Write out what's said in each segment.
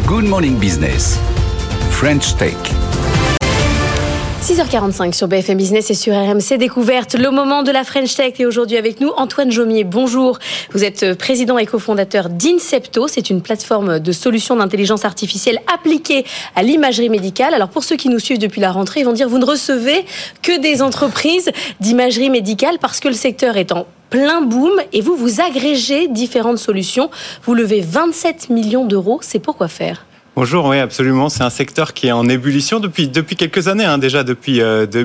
Good Morning Business, French Tech. 6h45 sur BFM Business et sur RMC Découverte, le moment de la French Tech. Et aujourd'hui avec nous, Antoine Jomier, bonjour. Vous êtes président et cofondateur d'Incepto. C'est une plateforme de solutions d'intelligence artificielle appliquée à l'imagerie médicale. Alors pour ceux qui nous suivent depuis la rentrée, ils vont dire vous ne recevez que des entreprises d'imagerie médicale parce que le secteur est en plein boom et vous agrégez différentes solutions. Vous levez 27 millions d'euros. C'est pour quoi faire ? Bonjour, oui, absolument. C'est un secteur qui est en ébullition depuis quelques années, déjà depuis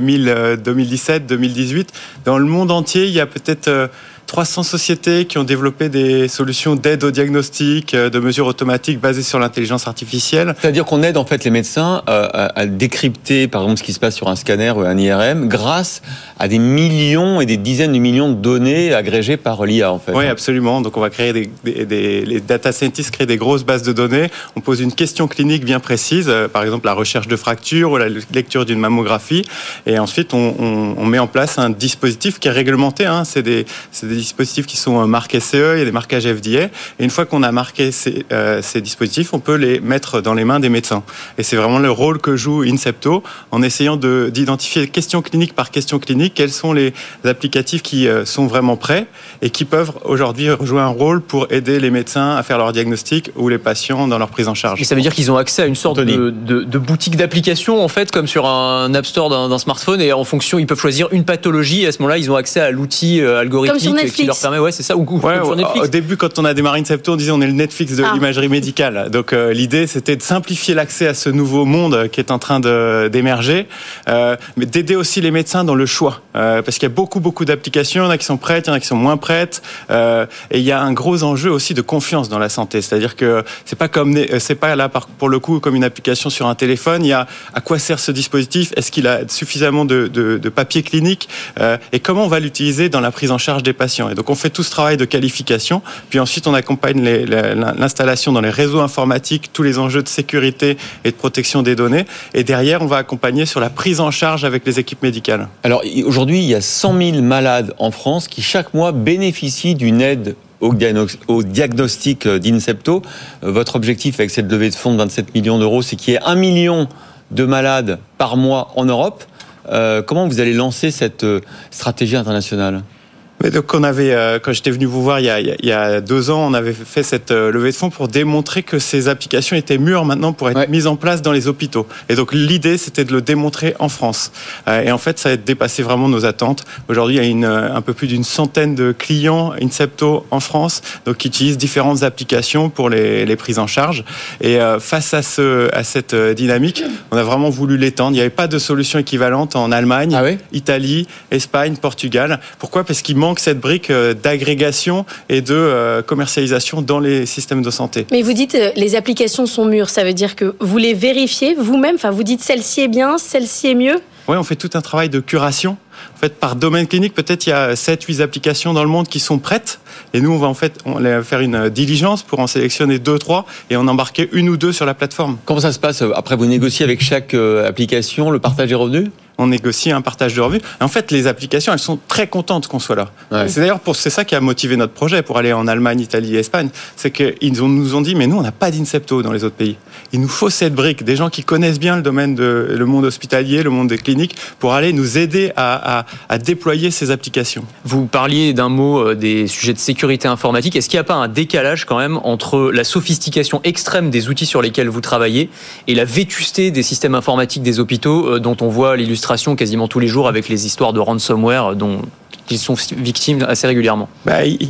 2017, 2018. Dans le monde entier, il y a peut-être 300 sociétés qui ont développé des solutions d'aide au diagnostic, de mesures automatiques basées sur l'intelligence artificielle. C'est-à-dire qu'on aide en fait les médecins à décrypter, par exemple, ce qui se passe sur un scanner ou un IRM, grâce à des millions et des dizaines de millions de données agrégées par l'IA, en fait. Oui, absolument. Donc, on va créer les data scientists créent des grosses bases de données. On pose une question clinique bien précise, par exemple la recherche de fractures ou la lecture d'une mammographie. Et ensuite, on met en place un dispositif qui est réglementé. C'est des dispositifs qui sont marqués CE, il y a des marquages FDA. Et une fois qu'on a marqué ces dispositifs, on peut les mettre dans les mains des médecins. Et c'est vraiment le rôle que joue Incepto en essayant d'identifier question clinique par question clinique quels sont les applicatifs qui sont vraiment prêts et qui peuvent aujourd'hui jouer un rôle pour aider les médecins à faire leur diagnostic ou les patients dans leur prise en charge. Et ça veut dire qu'ils ont accès à une sorte de boutique d'applications, en fait, comme sur un App Store d'un smartphone, et en fonction, ils peuvent choisir une pathologie, et à ce moment-là, ils ont accès à l'outil algorithmique qui leur permet, c'est ça, ou sur Netflix. Au début, quand on a démarré Incepto, on disait on est le Netflix de l'imagerie médicale. Donc l'idée, c'était de simplifier l'accès à ce nouveau monde qui est en train d'émerger, mais d'aider aussi les médecins dans le choix. Parce qu'il y a beaucoup d'applications, il y en a qui sont prêtes, il y en a qui sont moins prêtes, et il y a un gros enjeu aussi de confiance dans la santé. C'est-à-dire que c'est pas là pour le coup comme une application sur un téléphone. Il y a à quoi sert ce dispositif, est-ce qu'il a suffisamment de papier clinique, et comment on va l'utiliser dans la prise en charge des patients. Et donc on fait tout ce travail de qualification, puis ensuite on accompagne l'installation dans les réseaux informatiques, tous les enjeux de sécurité et de protection des données, et derrière on va accompagner sur la prise en charge avec les équipes médicales. Alors aujourd'hui, il y a 100 000 malades en France qui chaque mois bénéficient d'une aide au diagnostic d'Incepto. Votre objectif avec cette levée de fonds de 27 millions d'euros, c'est qu'il y ait 1 million de malades par mois en Europe. Comment vous allez lancer cette stratégie internationale ? Mais donc quand j'étais venu vous voir il y a 2 ans, on avait fait cette levée de fonds pour démontrer que ces applications étaient mûres maintenant pour être mises en place dans les hôpitaux. Et donc l'idée, c'était de le démontrer en France. Et en fait, ça a dépassé vraiment nos attentes. Aujourd'hui, il y a un peu plus d'une centaine de clients Incepto en France, donc qui utilisent différentes applications pour les prises en charge. Et face à cette dynamique, on a vraiment voulu l'étendre. Il n'y avait pas de solution équivalente en Allemagne, Italie, Espagne, Portugal. Pourquoi ? Parce qu'il manque cette brique d'agrégation et de commercialisation dans les systèmes de santé. Mais vous dites les applications sont mûres, ça veut dire que vous les vérifiez vous-même, vous dites celle-ci est bien, celle-ci est mieux ? Oui, on fait tout un travail de curation. En fait, par domaine clinique, peut-être il y a 7-8 applications dans le monde qui sont prêtes. Et nous, on va faire une diligence pour en sélectionner 2-3 et en embarquer 1 ou 2 sur la plateforme. Comment ça se passe ? Après, vous négociez avec chaque application le partage des revenus ? On négocie un partage de revenus. En fait, les applications, elles sont très contentes qu'on soit là. Ouais. C'est ça qui a motivé notre projet pour aller en Allemagne, Italie et Espagne. C'est qu'ils nous ont dit, mais nous, on n'a pas d'Incepto dans les autres pays. Il nous faut cette brique, des gens qui connaissent bien le domaine le monde hospitalier, le monde des cliniques, pour aller nous aider à déployer ces applications. Vous parliez d'un mot des sujets de sécurité informatique. Est-ce qu'il n'y a pas un décalage quand même entre la sophistication extrême des outils sur lesquels vous travaillez et la vétusté des systèmes informatiques des hôpitaux dont on voit l'illustration quasiment tous les jours avec les histoires de ransomware dont ils sont victimes assez régulièrement? Il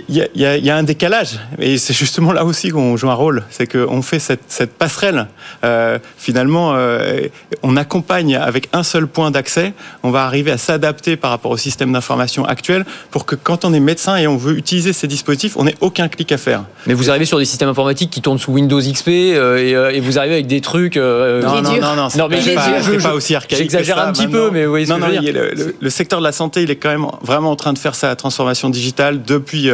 y a un décalage, et c'est justement là aussi qu'on joue un rôle, c'est qu'on fait cette passerelle. Finalement, on accompagne avec un seul point d'accès, on va arriver à s'adapter par rapport au système d'information actuel pour que quand on est médecin et on veut utiliser ces dispositifs, on n'ait aucun clic à faire. Mais vous arrivez sur des systèmes informatiques qui tournent sous Windows XP et vous arrivez avec des trucs... Non, c'est pas aussi archaïque. J'exagère un petit peu, mais vous voyez ce que je veux dire. Le secteur de la santé, il est quand même vraiment en train de faire sa transformation digitale depuis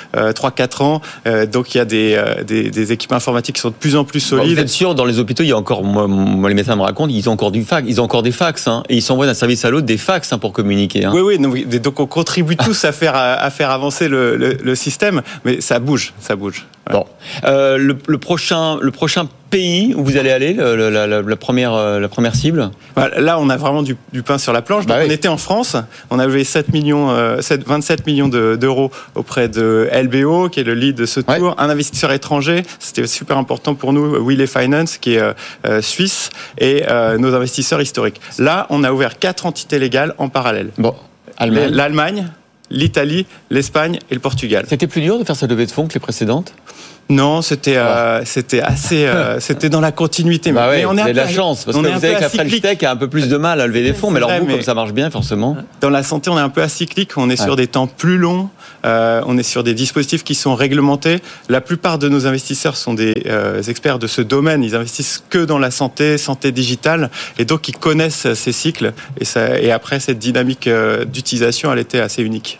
3-4 ans. Donc il y a des équipes informatiques qui sont de plus en plus solides. Vous êtes sûr, dans les hôpitaux, il y a encore, moi les médecins me racontent, ils ont encore du fax, ils ont encore des fax, et ils s'envoient d'un service à l'autre des fax pour communiquer. Oui, donc on contribue tous à faire avancer le système, mais ça bouge. Bon, le prochain pays où vous allez aller, la première cible? Là, on a vraiment du pain sur la planche. Donc, on était en France, on a levé 27 millions d'euros auprès de LBO, qui est le lead de ce tour. Un investisseur étranger, c'était super important pour nous, Wiley Finance, qui est suisse, et nos investisseurs historiques. Là, on a ouvert 4 entités légales en parallèle. L'Allemagne, l'Italie, l'Espagne et le Portugal. C'était plus dur de faire cette levée de fonds que les précédentes? Non, c'était assez, c'était dans la continuité. Mais on a de la chance, parce que vous savez que la French Tech a un peu plus de mal à lever des fonds, mais alors comme ça marche bien, forcément. Dans la santé, on est un peu acyclique, on est sur des temps plus longs, on est sur des dispositifs qui sont réglementés. La plupart de nos investisseurs sont des experts de ce domaine, ils investissent que dans la santé digitale, et donc ils connaissent ces cycles, et après cette dynamique d'utilisation, elle était assez unique.